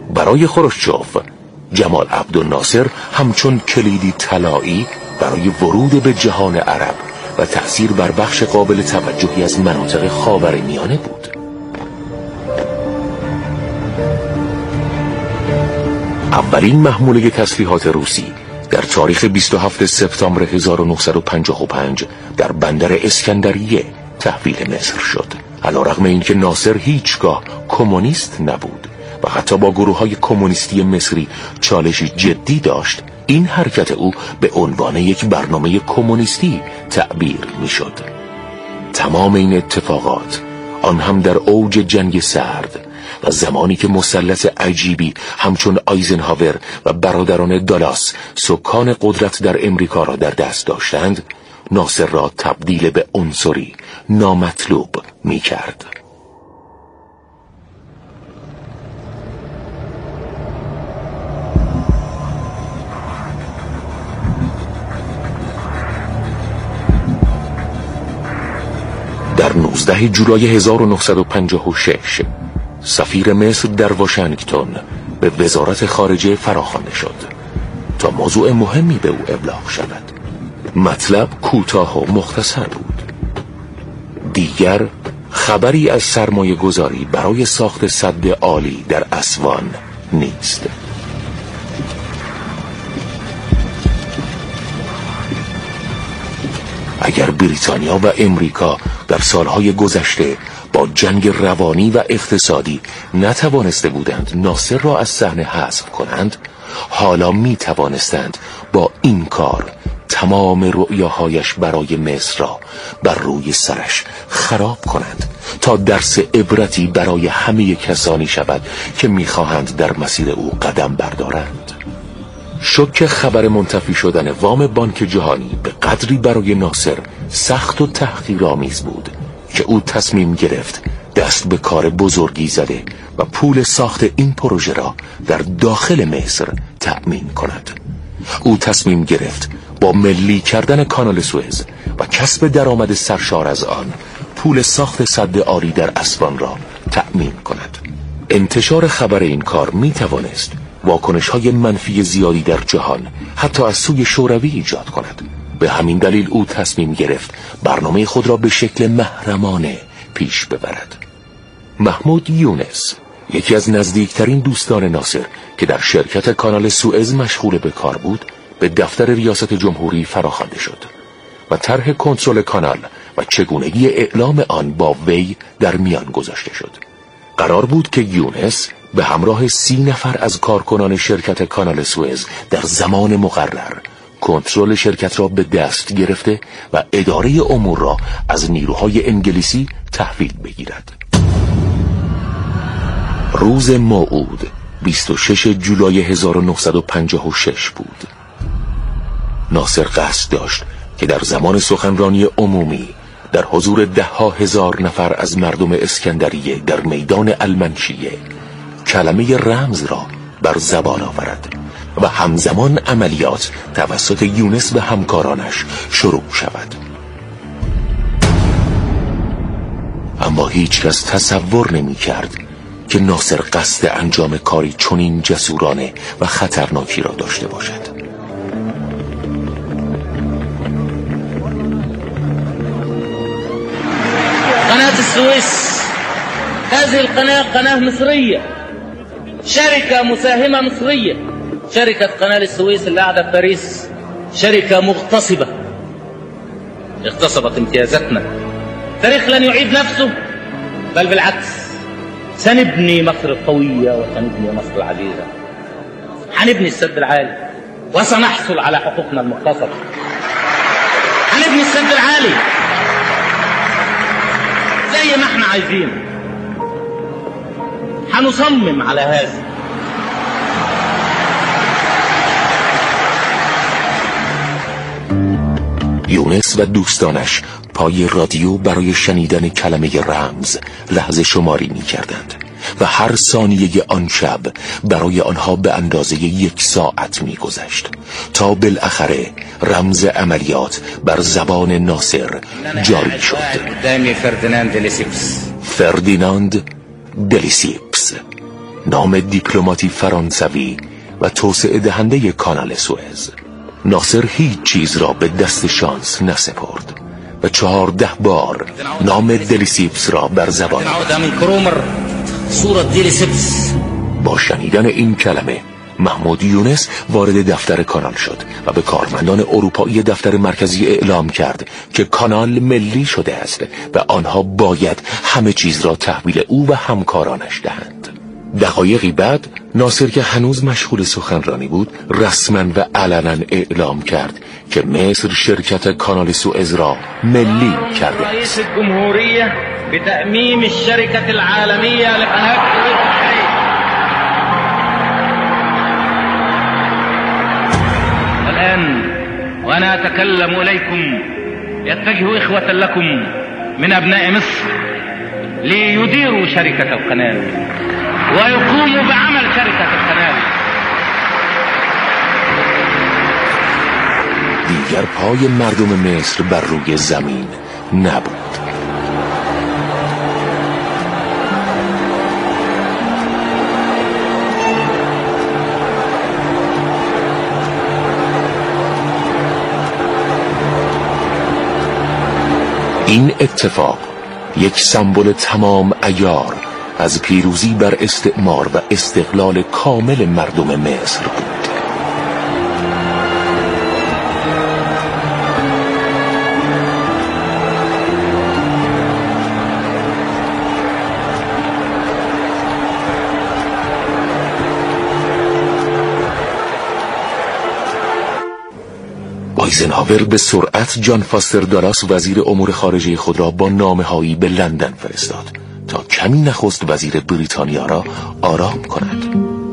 برای خروشچوف جمال عبدالناصر همچون کلیدی طلایی برای ورود به جهان عرب و تأثیر بر بخش قابل توجهی از مناطق خاورمیانه بود. اولین محموله تسلیحات روسی در تاریخ 27 سپتامبر 1955 در بندر اسکندریه تحویل مصر شد. علیرغم اینکه ناصر هیچگاه کمونیست نبود و حتی با گروه‌های کمونیستی مصری چالشی جدی داشت، این حرکت او به عنوان یک برنامه کمونیستی تعبیر می‌شد. تمام این اتفاقات، آن هم در اوج جنگ سرد و زمانی که مسلط عجیبی همچون آیزنهاور و برادران دالاس سکان قدرت در امریکا را در دست داشتند، ناصر را تبدیل به عنصری نامطلوب می کرد. در 19 جولای 1956 سفیر مصر در واشنگتن به وزارت خارجه فراخوانده شد تا موضوع مهمی به او ابلاغ شود. مطلب کوتاه و مختصر بود. دیگر خبری از سرمایه گذاری برای ساخت سد عالی در اسوان نیست. اگر بریتانیا و امریکا در سالهای گذشته با جنگ روانی و اقتصادی نتوانسته بودند ناصر را از صحنه حذف کنند، حالا می توانستند با این کار تمام رؤیاهایش برای مصر را بر روی سرش خراب کنند تا درس عبرتی برای همه کسانی شود که می‌خواهند در مسیر او قدم بردارند. شوک خبر منتفی شدن وام بانک جهانی به قدری برای ناصر سخت و تحقیرآمیز بود که او تصمیم گرفت دست به کار بزرگی زده و پول ساخت این پروژه را در داخل مصر تأمین کند. او تصمیم گرفت با ملی کردن کانال سوئز و کسب درآمد سرشار از آن پول ساخت سد عالی در اسوان را تأمین کند. انتشار خبر این کار می توانست واکنش‌های منفی زیادی در جهان حتی از سوی شوروی ایجاد کند. به همین دلیل او تصمیم گرفت برنامه خود را به شکل محرمانه پیش ببرد. محمود یونس، یکی از نزدیکترین دوستان ناصر که در شرکت کانال سوئز مشغول به کار بود، به دفتر ریاست جمهوری فراخوانده شد و طرح کنترل کانال و چگونگی اعلام آن با وی در میان گذاشته شد. قرار بود که یونس به همراه 30 نفر از کارکنان شرکت کانال سوئز در زمان مقرر کنترل شرکت را به دست گرفته و اداره امور را از نیروهای انگلیسی تحویل بگیرد. روز موعود 26 جولای 1956 بود. ناصر قصد داشت که در زمان سخنرانی عمومی در حضور 10,000 نفر از مردم اسکندریه در میدان المنشیه کلمه رمز را بر زبان آورد و همزمان عملیات توسط یونس و همکارانش شروع شود. اما هیچ کس تصور نمی کرد که ناصر قصد انجام کاری چنین جسورانه و خطرناکی را داشته باشد. قناة السويس هذه القناة قناة مصرية، شركة مساهمة مصرية. شركة قناة السويس اللي قاعدة في باريس شركة مغتصبة، اغتصبت امتيازاتنا. التاريخ لن يعيد نفسه، بل بالعكس سنبني مصر القوية وسنبني مصر العزيزة. هنبني السد العالي وسنحصل على حقوقنا المغتصبة. هنبني السد العالي زي ما احنا عايزين، هنصمم على هذا. یونس و دوستانش پای رادیو برای شنیدن کلمه رمز لحظه شماری می کردند و هر ثانیه آن شب برای آنها به اندازه 1 ساعت می گذشت تا بالاخره رمز عملیات بر زبان ناصر جاری شد. فردیناند دلیسیپس. فردیناند دلیسیپس، نام دیپلماتی فرانسوی و توسعه دهنده کانال سوئز. ناصر هیچ چیز را به دست شانس نسپرد و 14 بار نام دلیسیپس را بر زبان آورد. با شنیدن این کلمه محمود یونس وارد دفتر کانال شد و به کارمندان اروپایی دفتر مرکزی اعلام کرد که کانال ملی شده است و آنها باید همه چیز را تحویل او و همکارانش دهند. دقایقی بعد ناصر که هنوز مشغول سخنرانی بود رسما و علنا اعلام کرد که مصر شرکت کانال سوئز را ملی کرده است. رئیس جمهوریه به تأمیم الشركة العالمية لقناة سوئز. الآن وأنا أتكلم إليكم يتجه إخوة لكم من أبناء مصر ليديروا شركة القناة ويقوموا بعمل شركة القناة. دیگر پای مردم مصر بر روی زمین نبود. این اتفاق یک سمبل تمام عیار از پیروزی بر استعمار و استقلال کامل مردم مصر بود. آیزنهاور به سرعت جان فاستر دالاس وزیر امور خارجه خود را با نامه‌هایی به لندن فرستاد تا کمی نخست وزیر بریتانیا را آرام کند.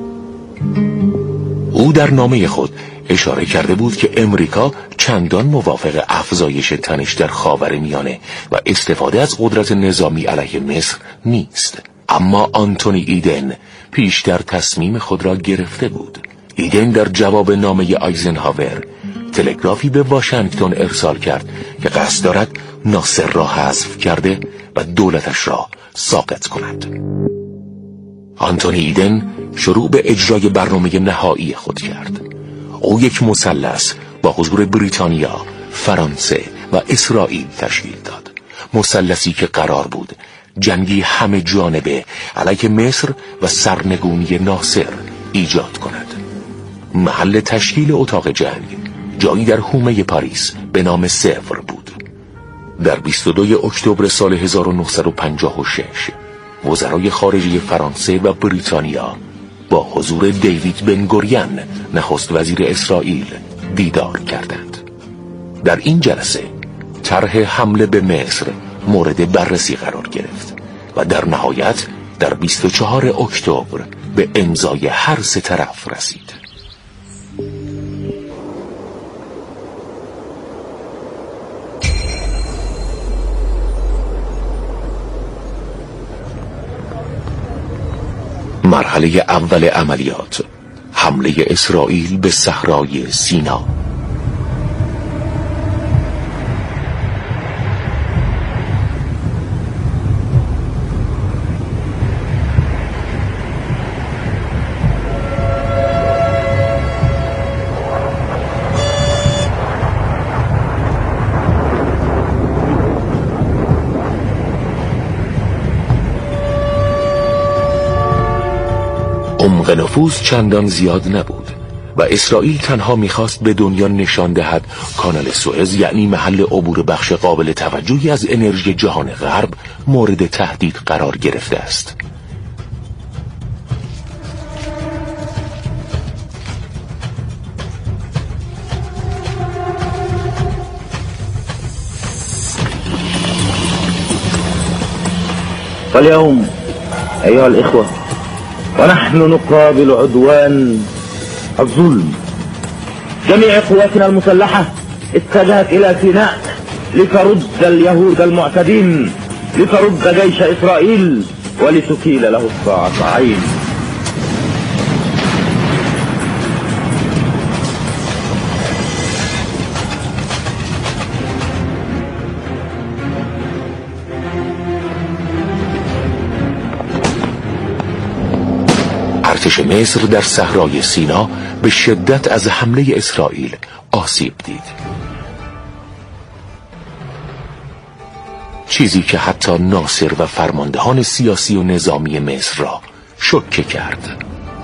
او در نامه خود اشاره کرده بود که امریکا چندان موافق افزایش تنش در خاورمیانه و استفاده از قدرت نظامی علیه مصر نیست. اما آنتونی ایدن پیشتر تصمیم خود را گرفته بود. ایدن در جواب نامه آیزنهاور تلگرافی به واشنگتن ارسال کرد که قصد دارد ناصر را حذف کرده و دولتش را ساقط کند. آنتونی ایدن شروع به اجرای برنامه نهایی خود کرد. او یک مثلث با حضور بریتانیا، فرانسه و اسرائیل تشکیل داد. مثلثی که قرار بود جنگی همه جانبه علیه مصر و سرنگونی ناصر ایجاد کند. محل تشکیل اتاق جنگ جایی در حومه پاریس به نام سفر بود. در 22 اکتبر سال 1956 وزرای خارجه فرانسه و بریتانیا با حضور دیوید بن گوریون نخست وزیر اسرائیل دیدار کردند. در این جلسه طرح حمله به مصر مورد بررسی قرار گرفت و در نهایت در 24 اکتبر به امضای هر سه طرف رسید. مرحله اول عملیات، حمله اسرائیل به صحرای سینا. عمق نفوذ چندان زیاد نبود و اسرائیل تنها میخواست به دنیا نشان دهد کانال سوئز یعنی محل عبور بخش قابل توجهی از انرژی جهان غرب مورد تهدید قرار گرفته است. فاليوم أيها الإخوة ونحن نقابل عدوان الظلم. جميع قواتنا المسلحة اتجهت إلى سيناء لترد اليهود المعتدين، لترد جيش إسرائيل ولتكيل له الساعة عين. ارتش مصر در صحرای سینا به شدت از حمله اسرائیل آسیب دید، چیزی که حتی ناصر و فرماندهان سیاسی و نظامی مصر را شوکه کرد.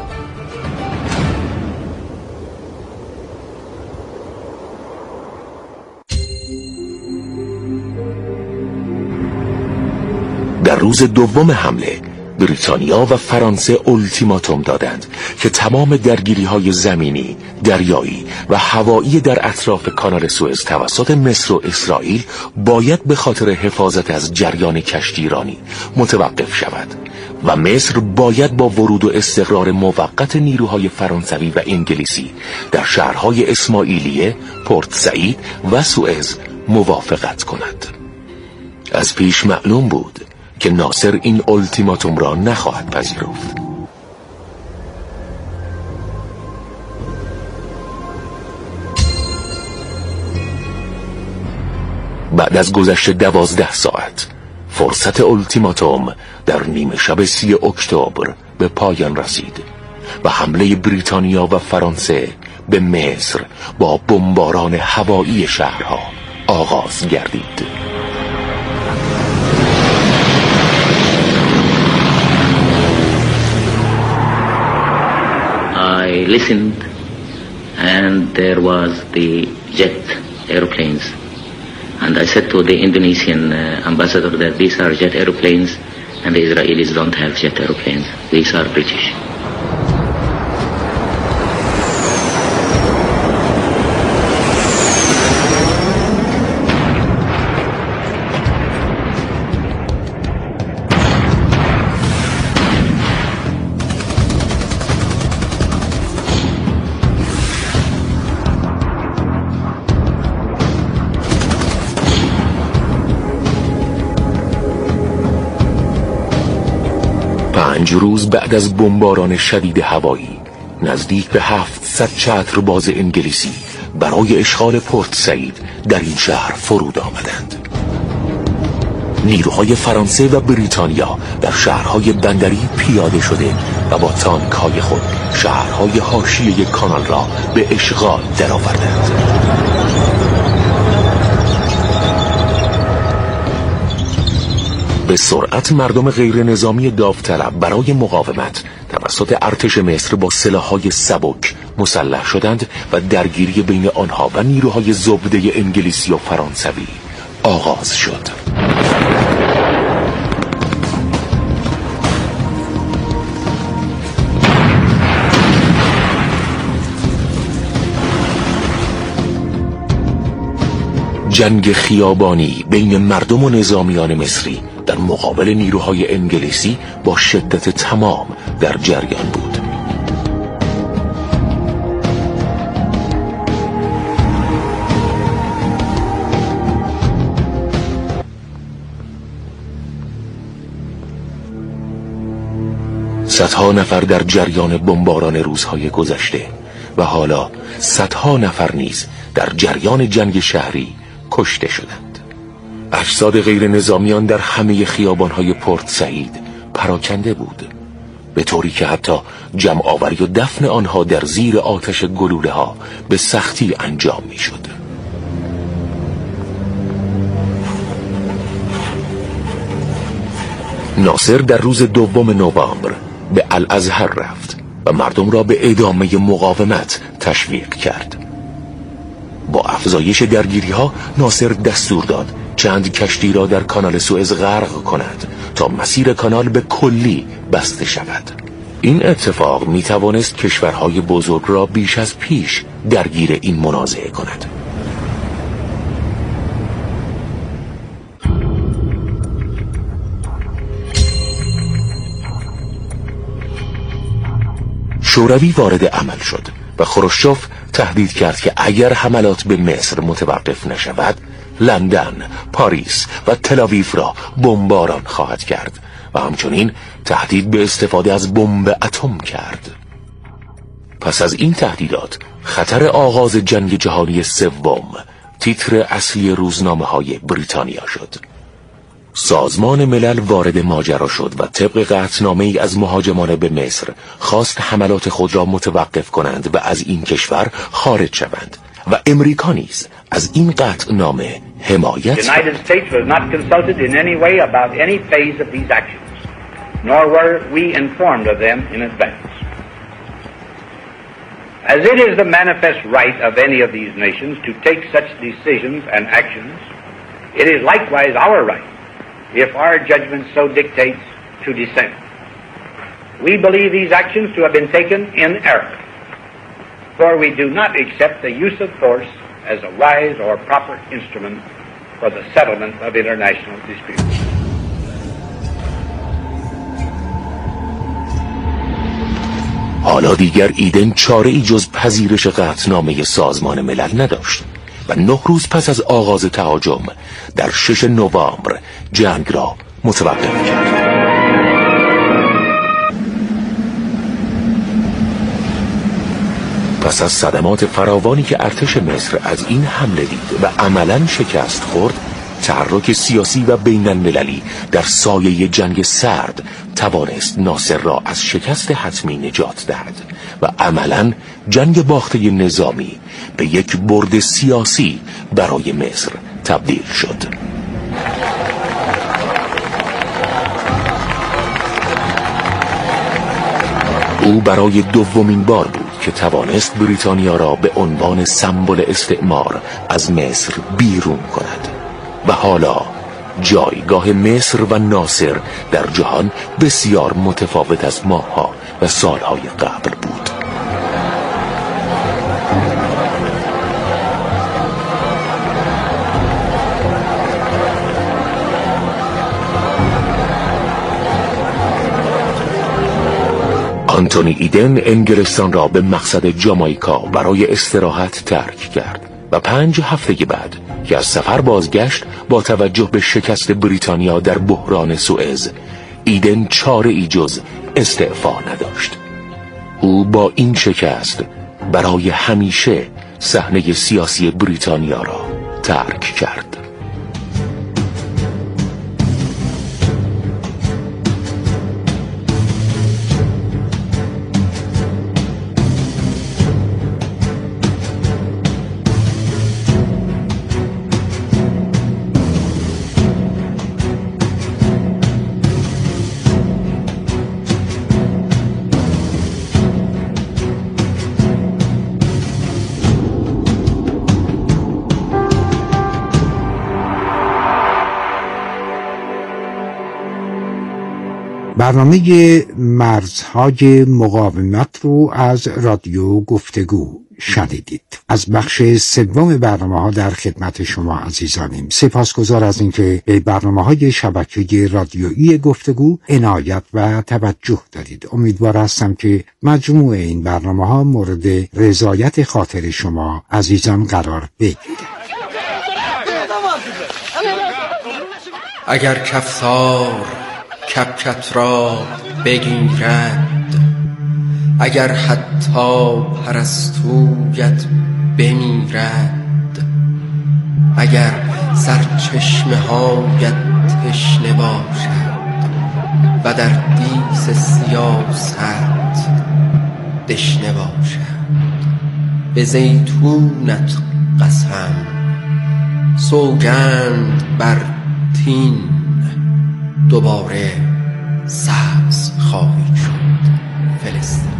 در روز دوم حمله بریتانیا و فرانسه اولتیماتوم دادند که تمام درگیری‌های زمینی، دریایی و هوایی در اطراف کانال سوئز توسط مصر و اسرائیل باید به خاطر حفاظت از جریان کشتیرانی متوقف شود و مصر باید با ورود و استقرار موقت نیروهای فرانسوی و انگلیسی در شهرهای اسماعیلیه، پورت سعید و سوئز موافقت کند. از پیش معلوم بود که ناصر این اولتیماتوم را نخواهد پذیرفت. بعد از گذشت 12 ساعت فرصت اولتیماتوم در نیمه شب 30 اکتبر به پایان رسید و حمله بریتانیا و فرانسه به مصر با بمباران هوایی شهرها آغاز گردید. I listened and there was the jet airplanes and I said to the Indonesian ambassador that these are jet airplanes and the Israelis don't have jet airplanes, these are British. پنج روز بعد از بمباران شدید هوایی نزدیک به 700 چترباز انگلیسی برای اشغال پورت سعید در این شهر فرود آمدند. نیروهای فرانسه و بریتانیا در شهرهای بندری پیاده شده و با تانک‌های خود شهرهای حاشیه کانال را به اشغال درآوردند. به سرعت مردم غیر نظامی داوطلب برای مقاومت توسط ارتش مصر با سلاح‌های سبک مسلح شدند و درگیری بین آنها و نیروهای زبده انگلیسی و فرانسوی آغاز شد. جنگ خیابانی بین مردم و نظامیان مصری در مقابل نیروهای انگلیسی با شدت تمام در جریان بود. صدها نفر در جریان بمباران روزهای گذشته و حالا صدها نفر نیز در جریان جنگ شهری کشته شدند. اجساد غیر نظامیان در همه خیابان‌های پورت سعید پراکنده بود، به طوری که حتی جمع آوری و دفن آنها در زیر آتش گلوله‌ها به سختی انجام می‌شد. ناصر در روز 2 نوامبر به الازهر رفت و مردم را به ادامه مقاومت تشویق کرد. با افزایش درگیری‌ها ناصر دستور داد چند کشتی را در کانال سوئز غرق کند تا مسیر کانال به کلی بسته شود. این اتفاق می توانست کشورهای بزرگ را بیش از پیش درگیر این منازعه کند. شوروی وارد عمل شد و خروشچوف تهدید کرد که اگر حملات به مصر متوقف نشود لندن، پاریس و تل‌آویو را بمباران خواهد کرد و همچنین تهدید به استفاده از بمب اتم کرد. پس از این تهدیدات خطر آغاز جنگ جهانی سوم تیتر اصلی روزنامه‌های بریتانیا شد. سازمان ملل وارد ماجرا شد و طبق قطعنامه‌ای از مهاجمان به مصر خواست حملات خود را متوقف کنند و از این کشور خارج شوند و امریکا نیز از این قطعنامه حمایت The United States was not consulted in any way about any phase of these actions, nor were we informed of them in advance. As it is the manifest right of any of these nations to take such decisions and actions, it is likewise our right, if our judgment so dictates, to dissent. We believe these actions to have been taken in error, for we do not accept the use of force as a wise or proper instrument for the settlement of international disputes. حالا دیگر ایدن چاره‌ای جز پذیرش قطعنامه سازمان ملل نداشت و 9 روز پس از آغاز تهاجم در 6 نوامبر جنگ را متوقف کرد. پس از صدمات فراوانی که ارتش مصر از این حمله دید و عملاً شکست خورد، تحرک سیاسی و بین المللی در سایه جنگ سرد توانست ناصر را از شکست حتمی نجات دهد و عملاً جنگ باخته نظامی به یک برد سیاسی برای مصر تبدیل شد. او برای دومین بار بود که توانست بریتانیا را به عنوان سمبل استعمار از مصر بیرون کند و حالا جایگاه مصر و ناصر در جهان بسیار متفاوت از ماه‌ها و سالهای قبل بود. آنتونی ایدن انگلستان را به مقصد جامائیکا برای استراحت ترک کرد و 5 هفته بعد که از سفر بازگشت، با توجه به شکست بریتانیا در بحران سوئز، ایدن چاره‌ای جز استعفا نداشت. او با این شکست برای همیشه صحنه سیاسی بریتانیا را ترک کرد. برنامه مرزهای مقاومت رو از رادیو گفتگو شنیدید. از بخش سوم برنامه‌ها در خدمت شما عزیزانیم. سپاسگزار از اینکه به برنامه‌های شبکه رادیویی گفتگو عنایت و توجه دارید. امیدوار هستم که مجموع این برنامه‌ها مورد رضایت خاطر شما عزیزان قرار بگیرد. اگر کفتار کپکت را بگیرد، اگر حتی پرستویت بمیرد، اگر سرچشمه هایت تشنه باشد و در دیس سیاست دشنه باشد، به زیتونت قسم سوگند بر تین، دوباره سبز خواهی شد فلسطین.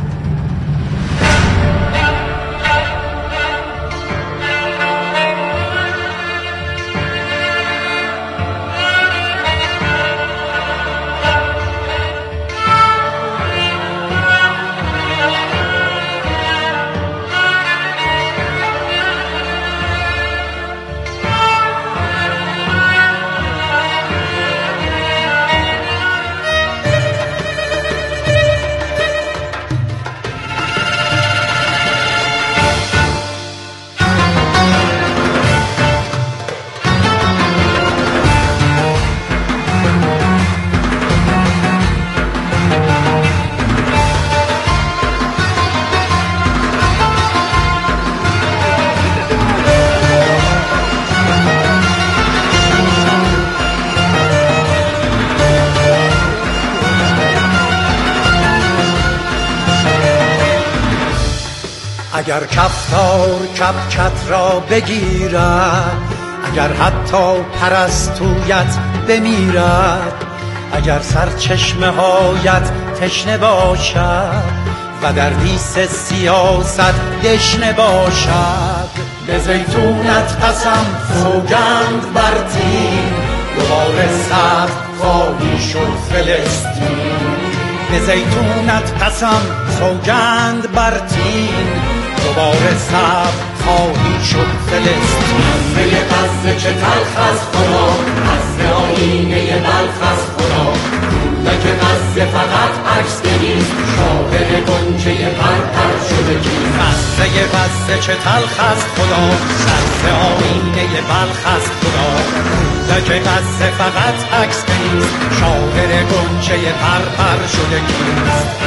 اگر کفتار کپکت را بگیرد، اگر حتی پرستویت بمیرد، اگر سرچشمه هایت تشنه باشد و در لیس سیاست دشنه باشد، به زیتونت قسم سوگند بر تین، دوباره سبز خواهی شد فلسطین. به زیتونت قسم سوگند بر تین، دوباره سبز خواهی شد فلسطین. غزه غزه چه تلخ از خدا، غزه آینه بلخ از خدا، که غزه فقط عکس نیست، شاهد گنجه پرپر شده کیست. غزه غزه چه تلخ از خدا، غزه آینه بلخ از خدا، که غزه فقط عکس نیست، شاهد گنجه پرپر شده کیست.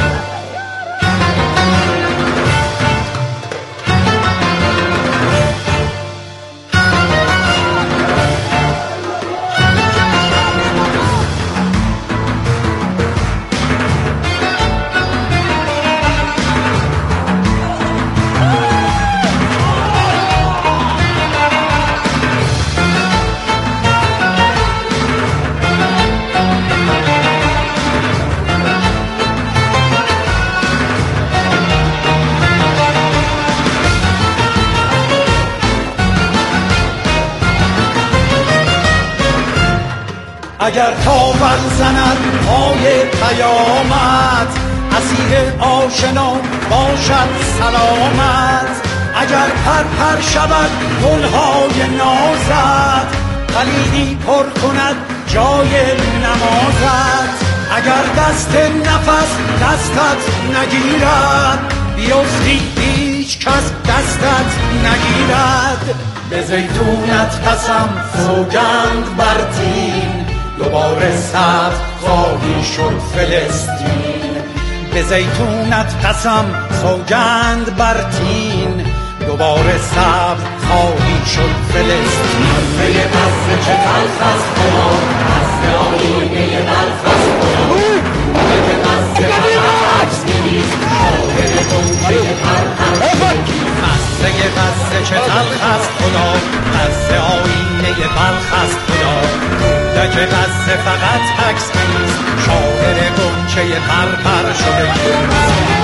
اگر تاول زند پای قیامت، اسیر آشنا باشد سلامت. اگر پرپر شود گلهای نازت، خلیلی پر کند جای نمازت. اگر دست نفس دستت نگیرد، بیفتی هیچ کس دستت نگیرد. به زیتونت قسم سوگند بر تین، دوباره سبز خواهی شد فلسطین. به زیتونت قسم سوگند بر تین، دوباره سبز خواهی شد فلسطین. غزه غزه چه تلخ از خدا، غزه آینه بلخ از خدا، که غزه فقط عکس نیست، شاهد گنجه پرپر شده کیست. غزه غزه چه تلخ از خدا، غزه آینه بلخ از خدا، که غزه فقط عکس نیست، شاهد گنجه پرپر شده کیست.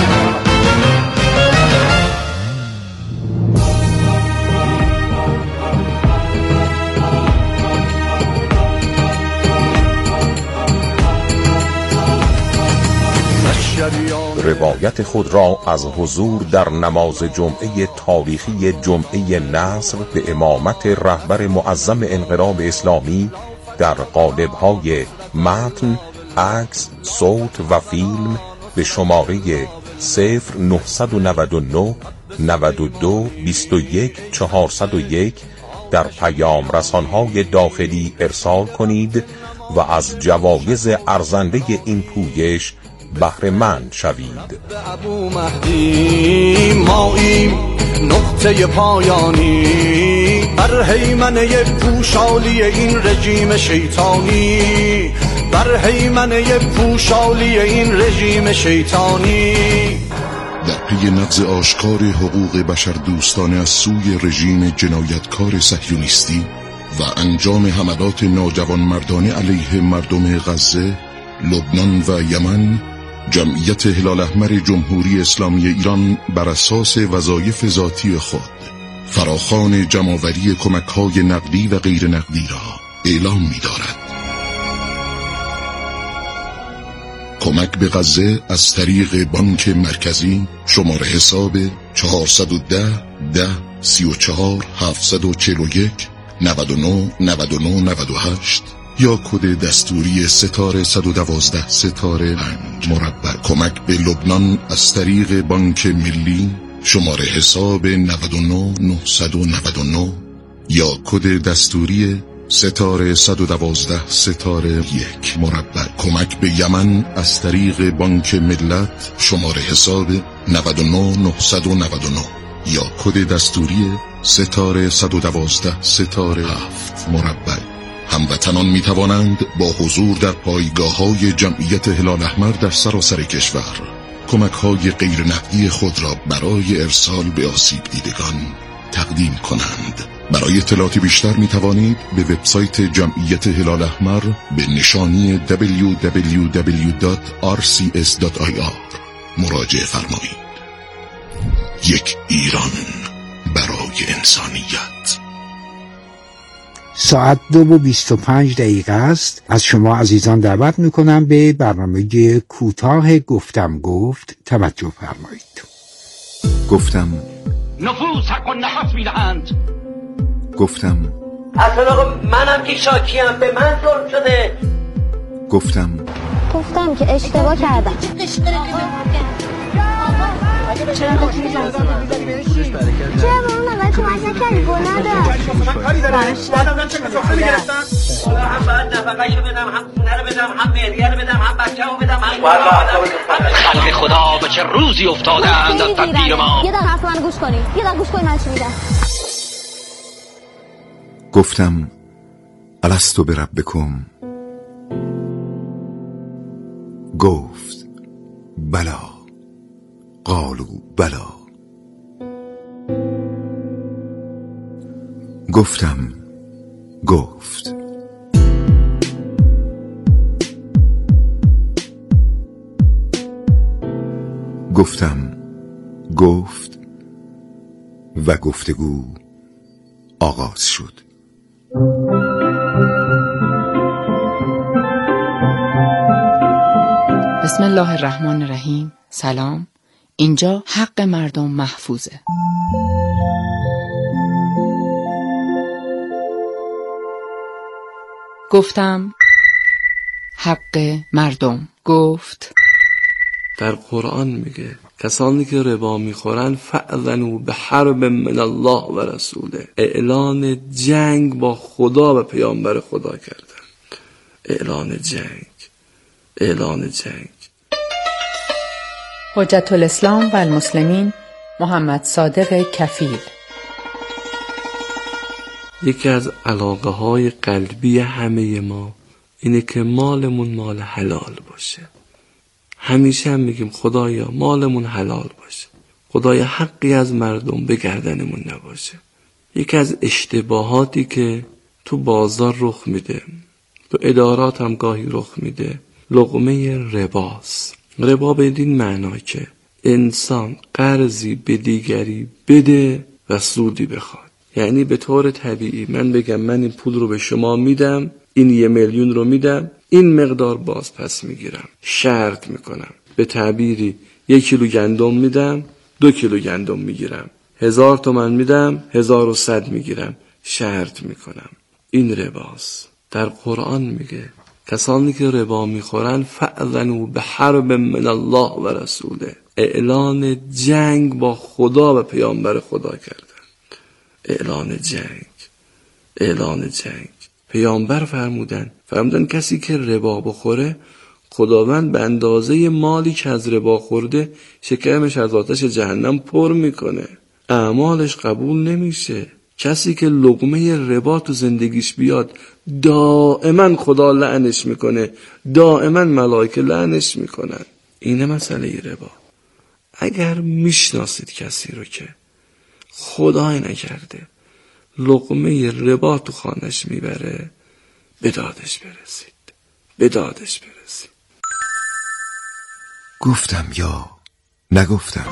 روایت خود را از حضور در نماز جمعه تاریخی جمعه نصر به امامت رهبر معظم انقلاب اسلامی در قالب‌های متن، عکس، صوت و فیلم به شماره 0999 92 21 401 در پیام رسان‌های داخلی ارسال کنید و از جوایز ارزنده این پویش بهره مند شوید. ابو مهدی ماییم نقطه پایانی، بر هیمنه پوشالی این رژیم شیطانی، بر هیمنه پوشالی این رژیم شیطانی. در پی نقض آشکار حقوق بشر دوستانه از سوی رژیم جنایتکار صهیونیستی و انجام حملات ناجوانمردانه علیه مردم غزه، لبنان و یمن، جمعیت هلال احمر جمهوری اسلامی ایران بر اساس وظایف ذاتی خود فراخوان جمع‌آوری کمک‌های نقدی و غیر نقدی را اعلام می‌دارد. کمک به غزه از طریق بانک مرکزی شماره حساب 410 10 34 741 99 99 98 یا کد دستوری ستاره 112 ستاره 5 مربع. کمک به لبنان از طریق بانک ملی شماره حساب 99 999 یا کد دستوری ستاره 112 ستاره 1 مربع. کمک به یمن از طریق بانک ملت شماره حساب 99 999 یا کد دستوری ستاره 112 ستاره 7 مربع. هموطنان می توانند با حضور در پایگاه‌های جمعیت هلال احمر در سراسر کشور کمک‌های غیر نقدی خود را برای ارسال به آسیب دیدگان تقدیم کنند. برای اطلاعات بیشتر می توانید به وبسایت جمعیت هلال احمر به نشانی www.rcs.ir مراجعه فرمایید. یک ایران برای انسانیت. ساعت 2:25 است. از شما عزیزان دعوت میکنم به برنامه کوتاه گفتم گفت توجه فرمایید. گفتم نفوس حق و نفس میدهند. گفتم اصلا آقا منم که شاکیم، به من ظلم شده. گفتم که اشتباه کردم. چرا با اون اول کمک نکردی؟ گناه داشت. من کاری دارم. بعدم چه سفره میگرفتم؟ هم باید نفقه‌شو بدم، هم خونه رو بدم، هم مهریه رو بدم، هم بچه‌مو بدم، هم خلق خدا به چه روزی افتادند از تدبیر ما. یه دقیقه حرف منو گوش کنی. من چی میگم. گفتم الستو بربکم. گفت بلا. قالوا بلا. گفتم گفت. گفتم گفت و گفتگو آغاز شد. بسم الله الرحمن الرحیم. سلام. اینجا حق مردم محفوظه. گفتم حق مردم. گفت در قرآن میگه کسانی که ربا میخورن فأذنوا بحرب من الله و رسوله، اعلان جنگ با خدا و پیامبر خدا کردن. اعلان جنگ. حجت الاسلام و المسلمین محمد صادق کفیل. یکی از علاقه های قلبی همه ما اینه که مالمون مال حلال باشه. همیشه هم میگیم خدایا مالمون حلال باشه، خدایا حقی از مردم به گردنمون نباشه. یکی از اشتباهاتی که تو بازار رخ میده، تو ادارات هم گاهی رخ میده، لقمه رباست. ربا به این معنا که انسان قرضی به دیگری بده و سودی بخواد. یعنی به طور طبیعی من بگم من این پول رو به شما میدم، این 1,000,000 رو میدم، این مقدار باز پس میگیرم، شرط میکنم. به تعبیری 1 کیلو گندم میدم، 2 کیلو گندم میگیرم، 1000 تومان میدم، 1100 میگیرم، شرط میکنم. این رباست. در قرآن میگه کسانی که ربا میخورن فأذنوا بحرب من الله و رسوله، اعلان جنگ با خدا و پیامبر خدا کردن. اعلان جنگ. پیامبر فرمودن کسی که ربا بخوره خداوند به اندازه مالی که از ربا خورده شکمش از آتش جهنم پر میکنه، اعمالش قبول نمیشه. کسی که لقمه ربا تو زندگیش بیاد دائما خدا لعنش میکنه، دائما ملائکه لعنش میکنن. اینه مسئله ربا. اگر میشناسید کسی رو که خدای نکرده لقمه ربا تو خانش میبره، به دادش برسید. گفتم یا نگفتم.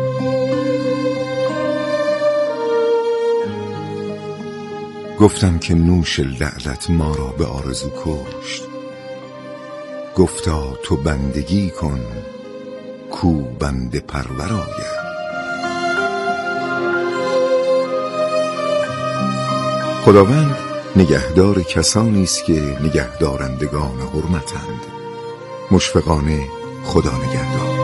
گفتم که نوش لعلت ما را به آرزو کشت. گفتا تو بندگی کن کو بنده پرور آید. خداوند نگهدار کسانی است که نگهدارندگان حرمتند. مشفقانه خدا نگهدار.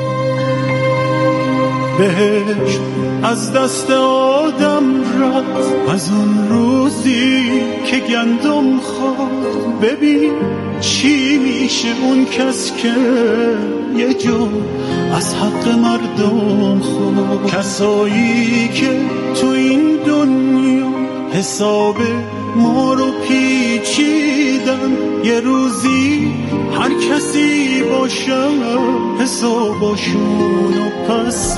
بهشت از دست آدم رفت از اون روزی که گندم خورد. ببین چی میشه اون کس که یه جو از حق مردم خورد. کسایی که تو این دنیا حساب ما رو پیچیدن، یه روزی هر کسی باشه حساباشونو پس